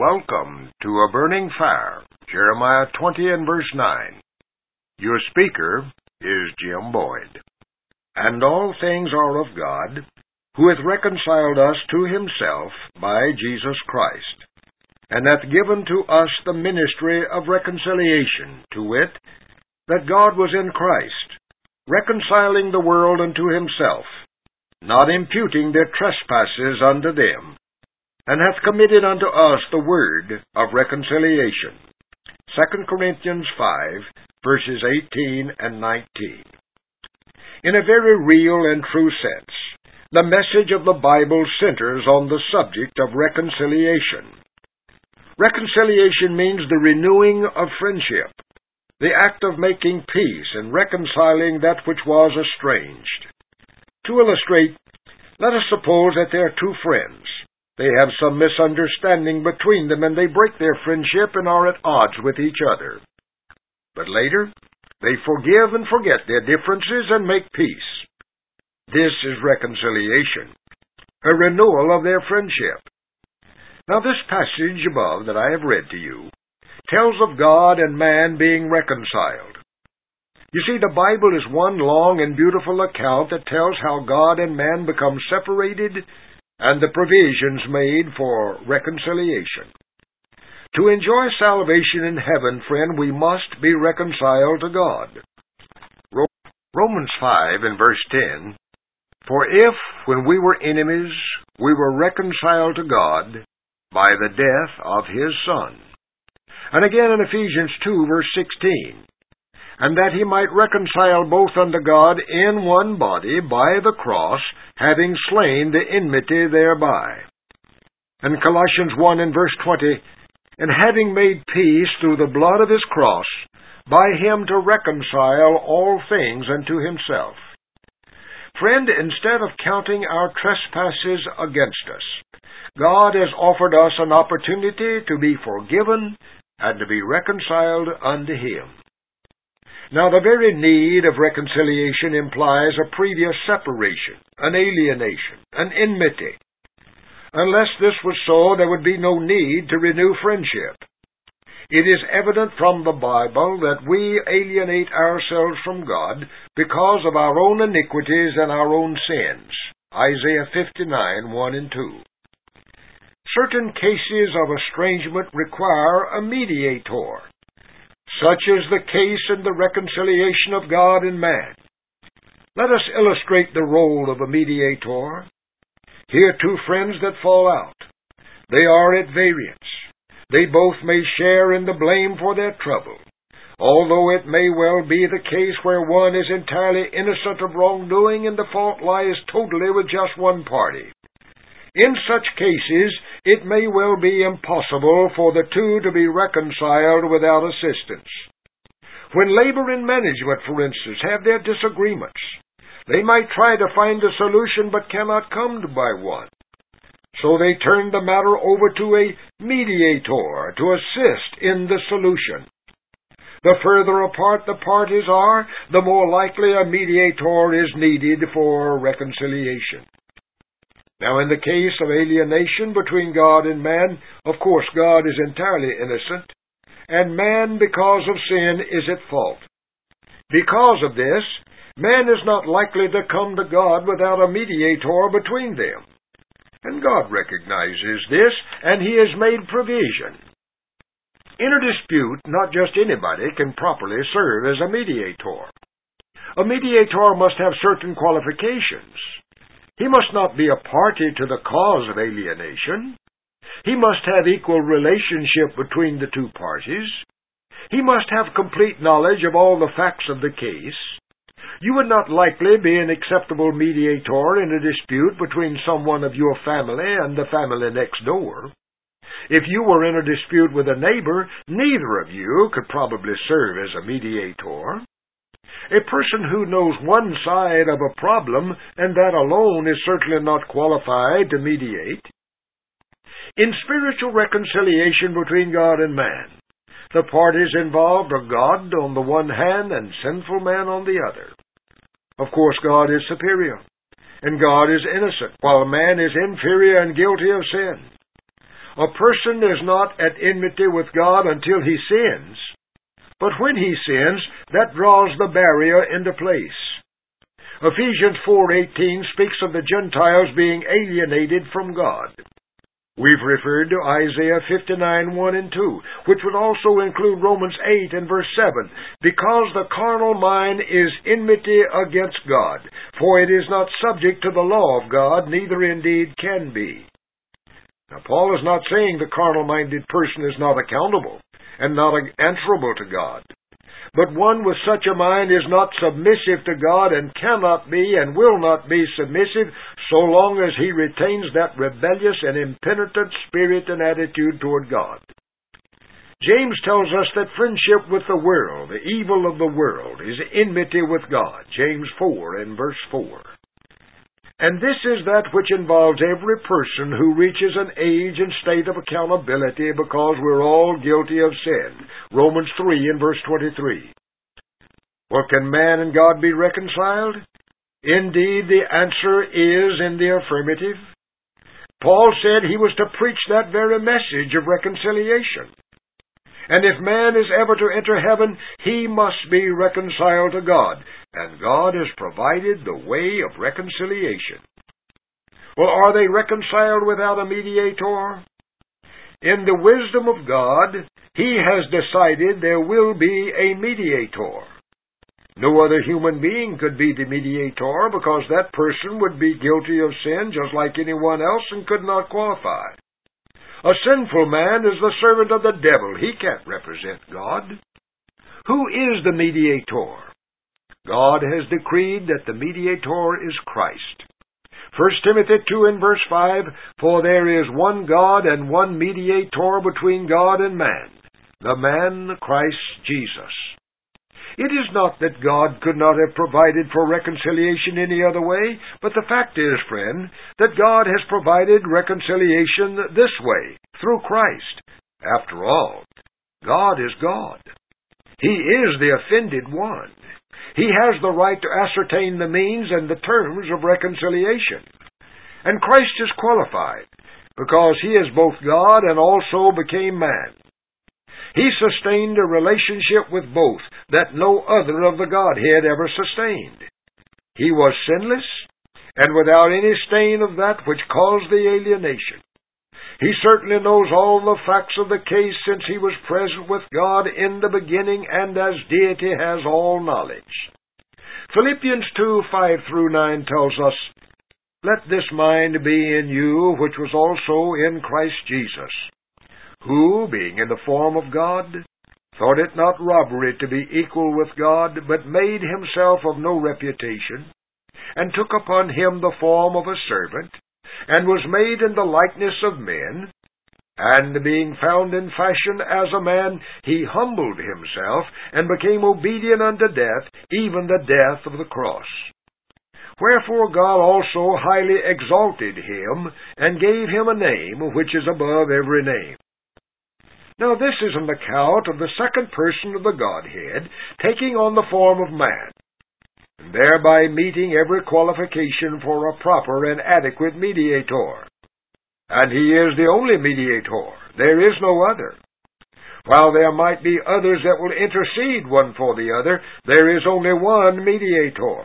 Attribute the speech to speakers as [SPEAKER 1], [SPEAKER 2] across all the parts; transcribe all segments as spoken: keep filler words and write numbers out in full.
[SPEAKER 1] Welcome to A Burning Fire, Jeremiah twenty and verse nine. Your speaker is Jim Boyd. And all things are of God, who hath reconciled us to himself by Jesus Christ, and hath given to us the ministry of reconciliation, to wit, that God was in Christ, reconciling the world unto himself, not imputing their trespasses unto them, and hath committed unto us the word of reconciliation. Second Corinthians five, verses eighteen and nineteen. In a very real and true sense, the message of the Bible centers on the subject of reconciliation. Reconciliation means the renewing of friendship, the act of making peace and reconciling that which was estranged. To illustrate, let us suppose that there are two friends. They have some misunderstanding between them, and they break their friendship and are at odds with each other. But later, they forgive and forget their differences and make peace. This is reconciliation, a renewal of their friendship. Now this passage above that I have read to you tells of God and man being reconciled. You see, the Bible is one long and beautiful account that tells how God and man become separated and the provisions made for reconciliation. To enjoy salvation in heaven, friend, we must be reconciled to God. Romans five and verse ten, For if, when we were enemies, we were reconciled to God by the death of his Son. And again in Ephesians two, verse sixteen, And that he might reconcile both unto God in one body by the cross, having slain the enmity thereby. And Colossians one and verse twenty, And having made peace through the blood of his cross, by him to reconcile all things unto himself. Friend, instead of counting our trespasses against us, God has offered us an opportunity to be forgiven and to be reconciled unto him. Now, the very need of reconciliation implies a previous separation, an alienation, an enmity. Unless this was so, there would be no need to renew friendship. It is evident from the Bible that we alienate ourselves from God because of our own iniquities and our own sins. Isaiah fifty-nine, one and two. Certain cases of estrangement require a mediator. Such is the case in the reconciliation of God and man. Let us illustrate the role of a mediator. Here are two friends that fall out. They are at variance. They both may share in the blame for their trouble, although it may well be the case where one is entirely innocent of wrongdoing and the fault lies totally with just one party. In such cases, it may well be impossible for the two to be reconciled without assistance. When labor and management, for instance, have their disagreements, they might try to find a solution but cannot come by one. So they turn the matter over to a mediator to assist in the solution. The further apart the parties are, the more likely a mediator is needed for reconciliation. Now, in the case of alienation between God and man, of course God is entirely innocent, and man, because of sin, is at fault. Because of this, man is not likely to come to God without a mediator between them. And God recognizes this, and he has made provision. In a dispute, not just anybody can properly serve as a mediator. A mediator must have certain qualifications. He must not be a party to the cause of alienation. He must have equal relationship between the two parties. He must have complete knowledge of all the facts of the case. You would not likely be an acceptable mediator in a dispute between someone of your family and the family next door. If you were in a dispute with a neighbor, neither of you could probably serve as a mediator. A person who knows one side of a problem, and that alone, is certainly not qualified to mediate. In spiritual reconciliation between God and man, the parties involved are God on the one hand and sinful man on the other. Of course, God is superior, and God is innocent, while man is inferior and guilty of sin. A person is not at enmity with God until he sins, but when he sins, that draws the barrier into place. Ephesians four eighteen speaks of the Gentiles being alienated from God. We've referred to Isaiah fifty-nine, one and two, which would also include Romans eight and verse seven, because the carnal mind is enmity against God, for it is not subject to the law of God, neither indeed can be. Now, Paul is not saying the carnal-minded person is not accountable and not answerable to God. But one with such a mind is not submissive to God and cannot be and will not be submissive so long as he retains that rebellious and impenitent spirit and attitude toward God. James tells us that friendship with the world, the evil of the world, is enmity with God. James four and verse four. And this is that which involves every person who reaches an age and state of accountability because we're all guilty of sin. Romans three and verse twenty-three. Well, can man and God be reconciled? Indeed, the answer is in the affirmative. Paul said he was to preach that very message of reconciliation. And if man is ever to enter heaven, he must be reconciled to God. And God has provided the way of reconciliation. Well, are they reconciled without a mediator? In the wisdom of God, He has decided there will be a mediator. No other human being could be the mediator because that person would be guilty of sin just like anyone else and could not qualify. A sinful man is the servant of the devil. He can't represent God. Who is the mediator? God has decreed that the mediator is Christ. First Timothy two and verse five, For there is one God and one mediator between God and man, the man Christ Jesus. It is not that God could not have provided for reconciliation any other way, but the fact is, friend, that God has provided reconciliation this way, through Christ. After all, God is God. He is the offended one. He has the right to ascertain the means and the terms of reconciliation. And Christ is qualified, because He is both God and also became man. He sustained a relationship with both that no other of the Godhead ever sustained. He was sinless and without any stain of that which caused the alienation. He certainly knows all the facts of the case since He was present with God in the beginning and as deity has all knowledge. Philippians two, five through nine tells us, Let this mind be in you which was also in Christ Jesus, who, being in the form of God, thought it not robbery to be equal with God, but made Himself of no reputation, and took upon Him the form of a servant, and was made in the likeness of men, and being found in fashion as a man, He humbled Himself, and became obedient unto death, even the death of the cross. Wherefore God also highly exalted Him, and gave Him a name which is above every name. Now this is an account of the second person of the Godhead taking on the form of man, and thereby meeting every qualification for a proper and adequate mediator. And He is the only mediator. There is no other. While there might be others that will intercede one for the other, there is only one mediator.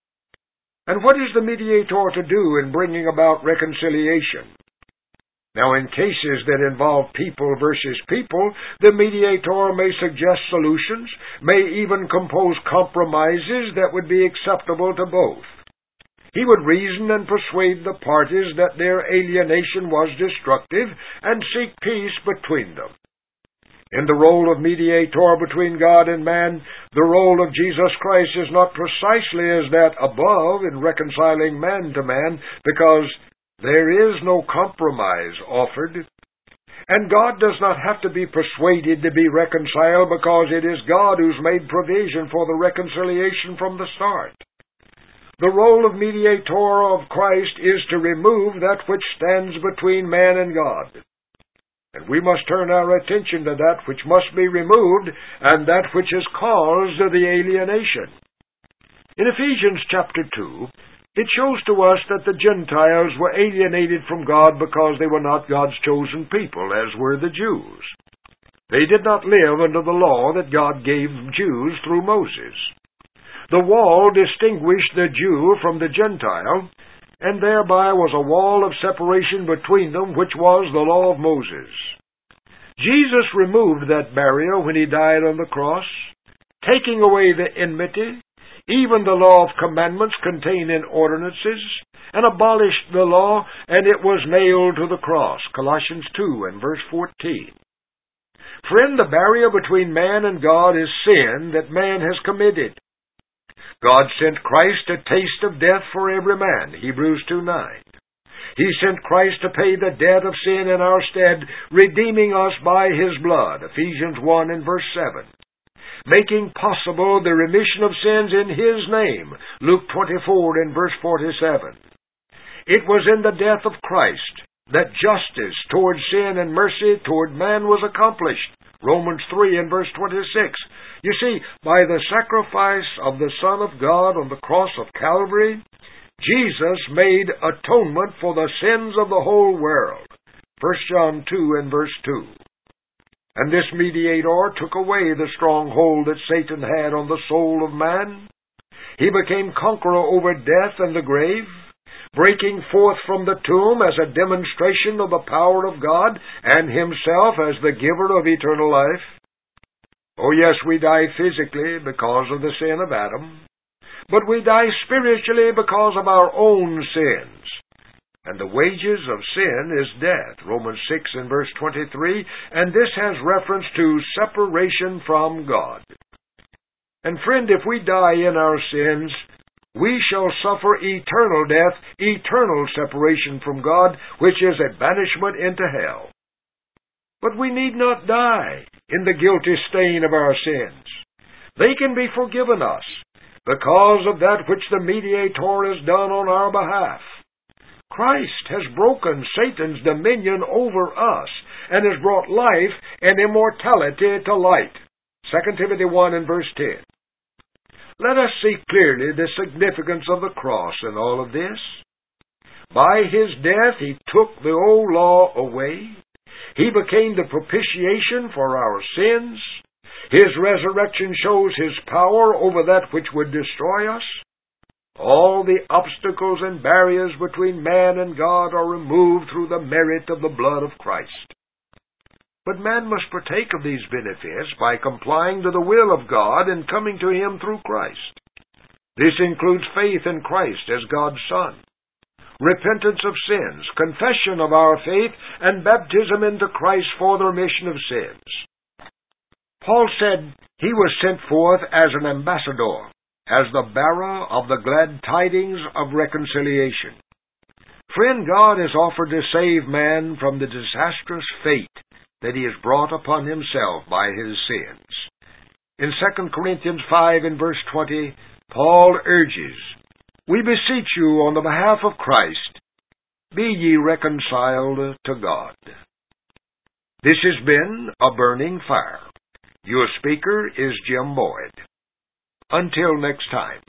[SPEAKER 1] And what is the mediator to do in bringing about reconciliation? Now, in cases that involve people versus people, the mediator may suggest solutions, may even compose compromises that would be acceptable to both. He would reason and persuade the parties that their alienation was destructive and seek peace between them. In the role of mediator between God and man, the role of Jesus Christ is not precisely as that above in reconciling man to man, because there is no compromise offered, and God does not have to be persuaded to be reconciled because it is God who's made provision for the reconciliation from the start. The role of mediator of Christ is to remove that which stands between man and God. And we must turn our attention to that which must be removed and that which has caused the alienation. In Ephesians chapter two, It shows to us that the Gentiles were alienated from God because they were not God's chosen people, as were the Jews. They did not live under the law that God gave Jews through Moses. The wall distinguished the Jew from the Gentile, and thereby was a wall of separation between them, which was the law of Moses. Jesus removed that barrier when he died on the cross, taking away the enmity, even the law of commandments contained in ordinances, and abolished the law, and it was nailed to the cross. Colossians two and verse fourteen. Friend, the barrier between man and God is sin that man has committed. God sent Christ a taste of death for every man. Hebrews two nine. He sent Christ to pay the debt of sin in our stead, redeeming us by His blood. Ephesians one and verse seven. Making possible the remission of sins in His name. Luke twenty-four and verse forty-seven. It was in the death of Christ that justice toward sin and mercy toward man was accomplished. Romans three and verse twenty-six. You see, by the sacrifice of the Son of God on the cross of Calvary, Jesus made atonement for the sins of the whole world. First John two and verse two. And this mediator took away the stronghold that Satan had on the soul of man. He became conqueror over death and the grave, breaking forth from the tomb as a demonstration of the power of God and Himself as the giver of eternal life. Oh yes, we die physically because of the sin of Adam, but we die spiritually because of our own sins. And the wages of sin is death, Romans six and verse twenty-three, and this has reference to separation from God. And friend, if we die in our sins, we shall suffer eternal death, eternal separation from God, which is a banishment into hell. But we need not die in the guilty stain of our sins. They can be forgiven us because of that which the mediator has done on our behalf. Christ has broken Satan's dominion over us and has brought life and immortality to light. Second Timothy one and verse ten. Let us see clearly the significance of the cross in all of this. By His death He took the old law away. He became the propitiation for our sins. His resurrection shows His power over that which would destroy us. All the obstacles and barriers between man and God are removed through the merit of the blood of Christ. But man must partake of these benefits by complying to the will of God and coming to Him through Christ. This includes faith in Christ as God's Son, repentance of sins, confession of our faith, and baptism into Christ for the remission of sins. Paul said he was sent forth as an ambassador, as the bearer of the glad tidings of reconciliation. Friend, God has offered to save man from the disastrous fate that he has brought upon himself by his sins. In Second Corinthians five and verse twenty, Paul urges, "We beseech you on the behalf of Christ, be ye reconciled to God." This has been A Burning Fire. Your speaker is Jim Boyd. Until next time.